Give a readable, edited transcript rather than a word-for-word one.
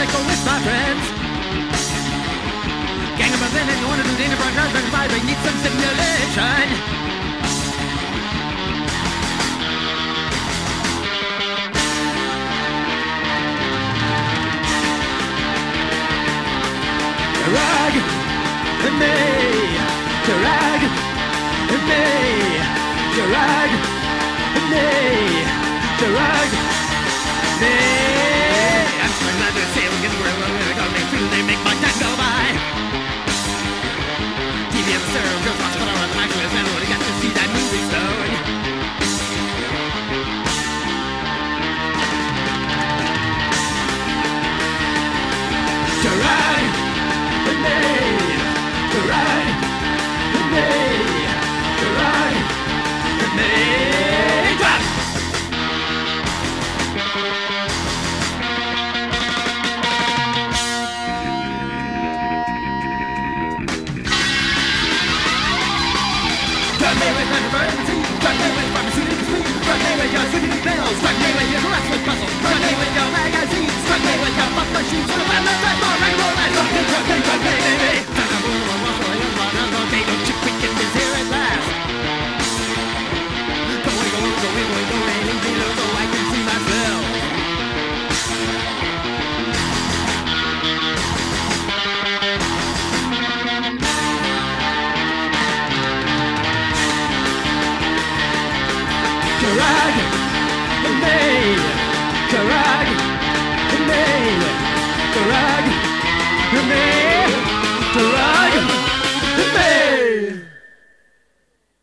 go with my friends. Gang of men and you wanna do the enterprise husband vibe, they need some stimulation. Drag me, drag me, drag me, drag me. I'm swimming under the sail, getting where I'm gonna make through. They make my time go by. TV on the stereo, girls watch put on the microwave. Man, what I got to see that movie stone. Drag me, drag me, drag me, drag. Drag me with emergency, drag me with pharmaceutical speed, drag me with your city bills, drag me with your harassment puzzle, drag me with your magazines, drag me with your fuck machines, for the web that's right for regular life, drag me, baby. Drag me, okay, don't you freaking miss here at last. Go, raining below so I can see myself. Drag me, drag me, drag me, drag.